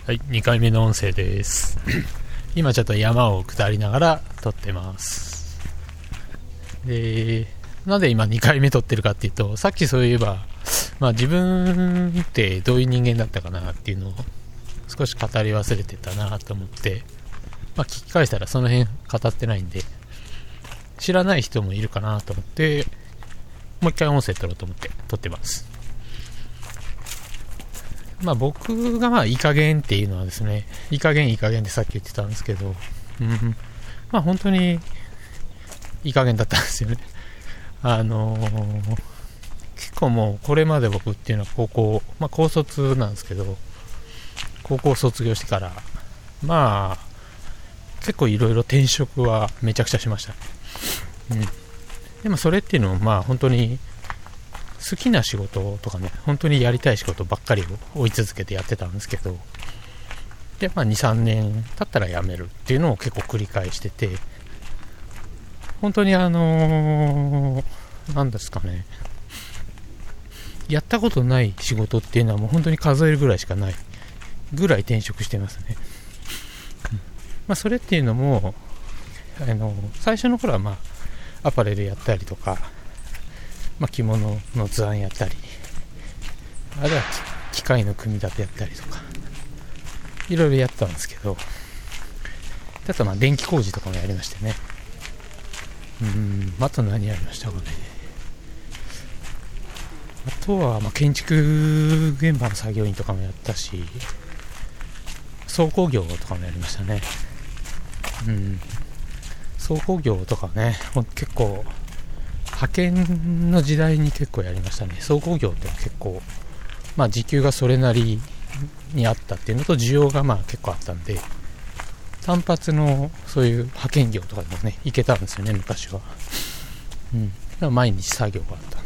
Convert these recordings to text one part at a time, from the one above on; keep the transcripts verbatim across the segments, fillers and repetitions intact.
はい、にかいめの音声です今ちょっと山を下りながら撮ってます。で、なんで今にかいめ撮ってるかっていうと、さっきそういえば、まあ、自分ってどういう人間だったかなっていうのを少し語り忘れてたなと思って、まあ、聞き返したらその辺語ってないんで、知らない人もいるかなと思ってもう一回音声撮ろうと思って撮ってます。まあ僕がまあいい加減っていうのはですね、いい加減いい加減ってさっき言ってたんですけど、うん、まあ本当にいい加減だったんですよね。あのー、結構もうこれまで僕っていうのは高校、まあ高卒なんですけど、高校卒業してからまあ結構いろいろ転職はめちゃくちゃしましたね。うん、でもそれっていうのはまあ本当に好きな仕事とかね、本当にやりたい仕事ばっかりを追い続けてやってたんですけど、で、まあ、にさんねん経ったら辞めるっていうのを結構繰り返してて、本当にあのー、なんですかね、やったことない仕事っていうのはもう本当に数えるぐらいしかないぐらい転職してますね。うん、まあ、それっていうのも、あの最初の頃はまあアパレルやったりとか、まあ、着物の図案やったり、あるいは機械の組み立てやったりとかいろいろやったんですけど、あとまあ電気工事とかもやりましてね。うーん、あと何やりましたかね。あとはまあ建築現場の作業員とかもやったし、倉庫業とかもやりましたね。うん、倉庫業とかね、結構派遣の時代に結構やりましたね。倉庫業って結構、まあ、時給がそれなりにあったっていうのと需要がまあ結構あったんで、単発のそういう派遣業とかでもね行けたんですよね、昔は。うん、だから毎日作業があった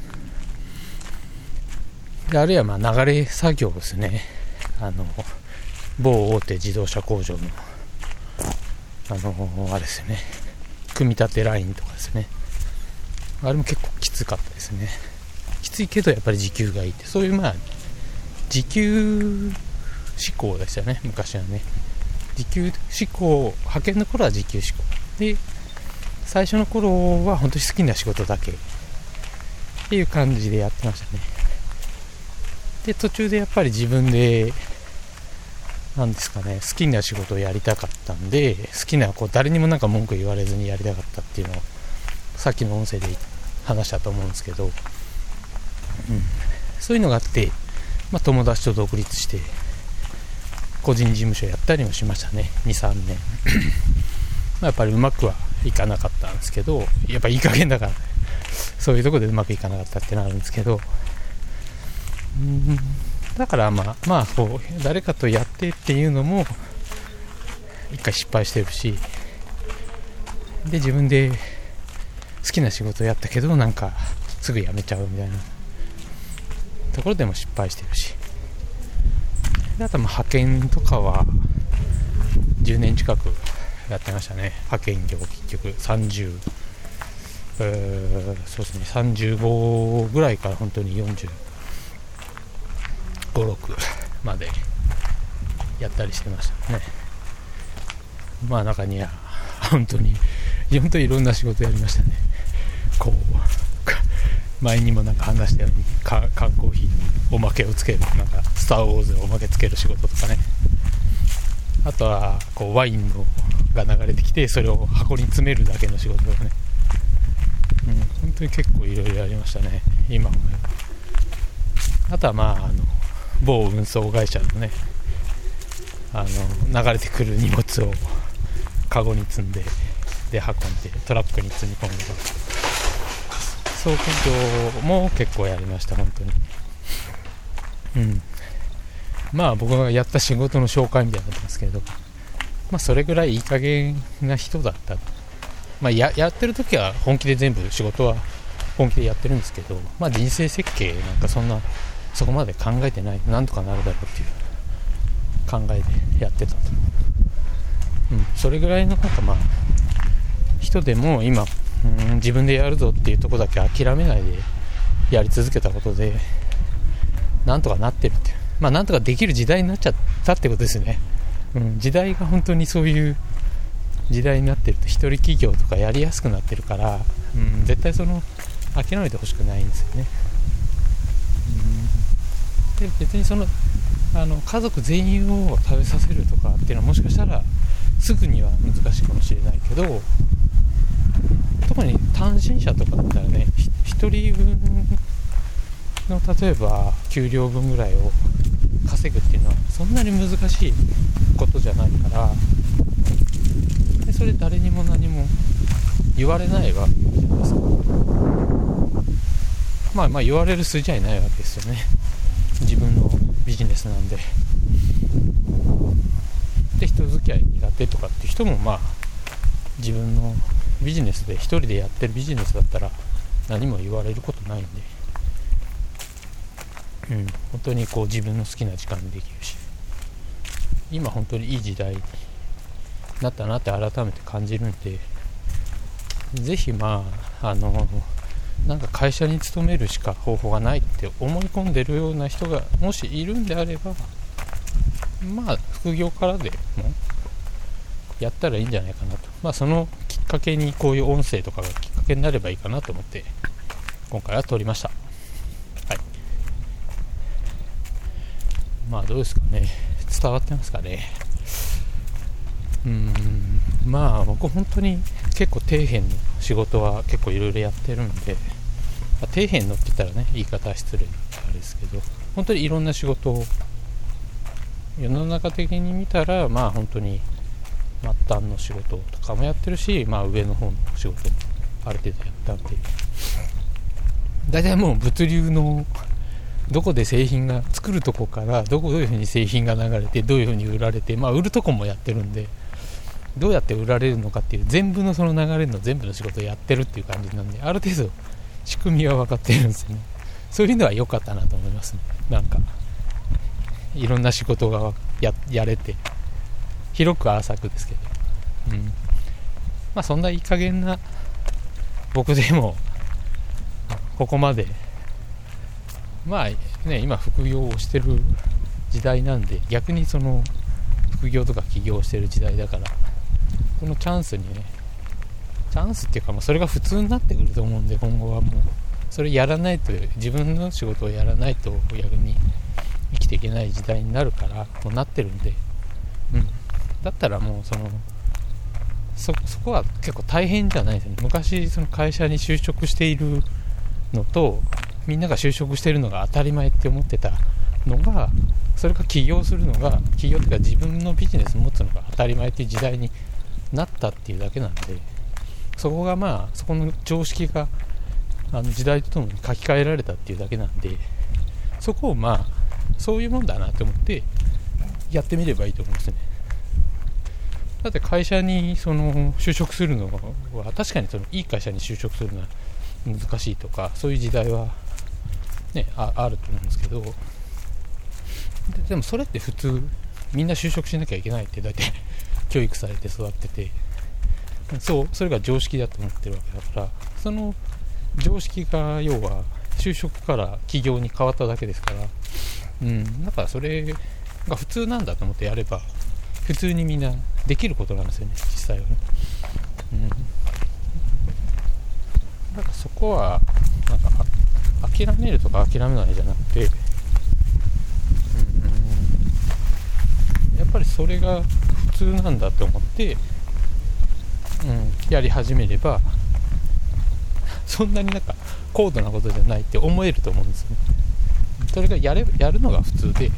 で、あるいはまあ流れ作業ですね。あの某大手自動車工場のあのあれですよね、組み立てラインとかですね。あれも結構きつかったですね。きついけどやっぱり時給がいいって、そういうまあ時給志向でしたね、昔はね。時給志向、派遣の頃は時給志向で、最初の頃は本当に好きな仕事だけっていう感じでやってましたね。で、途中でやっぱり自分でなんですかね、好きな仕事をやりたかったんで、好きなこう誰にもなんか文句言われずにやりたかったっていうのをさっきの音声で話したと思うんですけど、うん、そういうのがあって、まあ、友達と独立して個人事務所やったりもしましたね、にさんねんまあやっぱりうまくはいかなかったんですけど、やっぱいい加減だから、ね、そういうところでうまくいかなかったってなるんですけど、うん、だからまあまあこう誰かとやってっていうのも一回失敗してるし、で自分で好きな仕事をやったけどなんかすぐ辞めちゃうみたいなところでも失敗してるし、であとまあ派遣とかはじゅうねん近くやってましたね。派遣業結局さんじゅう、えー、そうですね、さんじゅうごぐらいから本当によんじゅうご、ろくまでやったりしてましたね。まあ中には本当に本当にいろんな仕事やりましたね。こう前にもなんか話したように缶コーヒーにおまけをつける、なんかスターウォーズのおまけつける仕事とかね。あとはこうワインのが流れてきてそれを箱に詰めるだけの仕事とかね。うん、本当に結構いろいろやりましたね、今思えば。あとはまああの某運送会社のね、あの流れてくる荷物をカゴに積んでで運んでトラックに積み込んで、倉庫業も結構やりました、本当に。うん、まあ僕がやった仕事の紹介みたいになってますけど、まあそれぐらいいい加減な人だった。まあ や, やってる時は本気で全部仕事は本気でやってるんですけど、まあ人生設計なんかそんなそこまで考えてない、なんとかなるだろうっていう考えでやってたと。うん、それぐらいのなんかまあ人でも今、うん、自分でやるぞっていうところだけ諦めないでやり続けたことでなんとかなってるっていう、 まあなんとかできる時代になっちゃったってことですよね、うん、時代が本当にそういう時代になってると一人企業とかやりやすくなってるから、うん、絶対その諦めてほしくないんですよね、うん、で別にそのあの家族全員を食べさせるとかっていうのはもしかしたらすぐには難しいかもしれないけど、特に単身者とかだったらね、ひとりぶんの例えば給料分ぐらいを稼ぐっていうのはそんなに難しいことじゃないから、でそれ誰にも何も言われないわけじゃないですか。まあまあ言われる筋合いないわけですよね、自分のビジネスなんで。で人付き合い苦手とかって人もまあ自分のビジネスで一人でやってるビジネスだったら何も言われることないんで、うん、本当にこう自分の好きな時間にできるし、今本当にいい時代になったなって改めて感じるんで、ぜひまああのなんか会社に勤めるしか方法がないって思い込んでるような人がもしいるんであれば、まあ副業からでもやったらいいんじゃないかなと、まあそのきっかけにこういう音声とかがきっかけになればいいかなと思って今回は撮りました。はい、まあどうですかね、伝わってますかね。うーんまあ僕本当に結構底辺の仕事は結構いろいろやってるんで、まあ、底辺のって言ったらね言い方は失礼あれですけど、本当にいろんな仕事を世の中的に見たらまあ本当に末端の仕事とかもやってるし、まあ上の方の仕事もある程度やったんで、大体もう物流のどこで製品が作るとこからどこどういう風に製品が流れてどういう風に売られて、まあ売るとこもやってるんで、どうやって売られるのかっていう全部のその流れの全部の仕事をやってるっていう感じなんで、ある程度仕組みは分かってるんですよね。そういうのは良かったなと思いますね。なんかいろんな仕事が や, やれて広く浅くですけど、うん、まあそんないい加減な僕でもここまでまあね今副業をしてる時代なんで、逆にその副業とか起業してる時代だから、このチャンスにね、チャンスっていうかもうそれが普通になってくると思うんで、今後はもうそれやらないと、自分の仕事をやらないと逆に生きていけない時代になるからもうなってるんで、うん、だったらもうその そ, そこは結構大変じゃないですね。昔その会社に就職しているのとみんなが就職しているのが当たり前って思ってたのが、それが起業するのが起業っていうか自分のビジネス持つのが当たり前っていう時代になったっていうだけなんで、そこがまあそこの常識があの時代とともに書き換えられたっていうだけなんで、そこをまあそういうもんだなと思ってやってみればいいと思うんですね。だって会社にその就職するのは確かにそのいい会社に就職するのは難しいとかそういう時代は、ね、あ, あると思うんですけど、で, でもそれって普通みんな就職しなきゃいけないって大体教育されて育ってて、そうそれが常識だと思ってるわけだから、その常識が要は就職から起業に変わっただけですから、うん、だからそれが普通なんだと思ってやれば普通にみんなできることなんですよね、実際はね。うん、だからそこはなんか諦めるとか諦めないじゃなくて、うん、やっぱりそれが普通なんだと思って、うん、やり始めればそんなになんか高度なことじゃないって思えると思うんですよね。それがやれやるのが普通で、うん、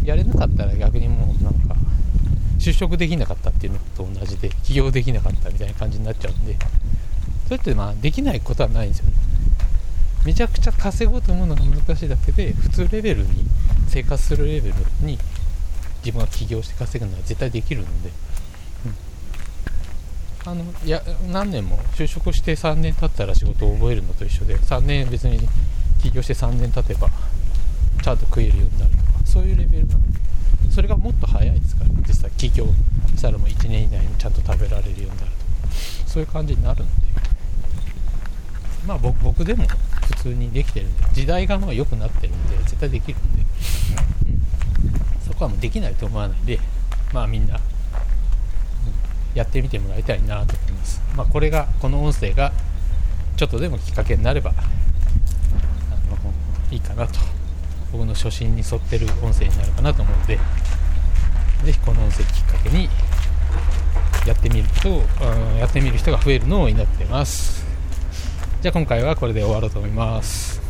やれなかったら逆にもうなんか就職できなかったっていうのと同じで起業できなかったみたいな感じになっちゃうんで、それってまあできないことはないんですよね。めちゃくちゃ稼ごうと思うのが難しいだけで、普通レベルに生活するレベルに自分が起業して稼ぐのは絶対できるので、うん、あのいや何年も就職してさんねん経ったら仕事を覚えるのと一緒で、さんねん別に起業してさんねん経てばちゃんと食えるようになるとか、そういうレベルなので、それがもっと早いですから、ね、実際起業したらもういちねん以内にちゃんと食べられるようになるとか、そういう感じになるので、まあ 僕, 僕でも普通にできてるんで、時代がまあ良くなってるんで絶対できるんで、 こはもうできないと思わないで、まあみんな、うん、やってみてもらいたいなと思います。まあこれがこの音声がちょっとでもきっかけになればあのいいかなと、僕の初心に沿ってる音声になるかなと思うので、ぜひこの音声きっかけにやってみると、やってみる人が増えるのを祈っています。じゃあ今回はこれで終わろうと思います。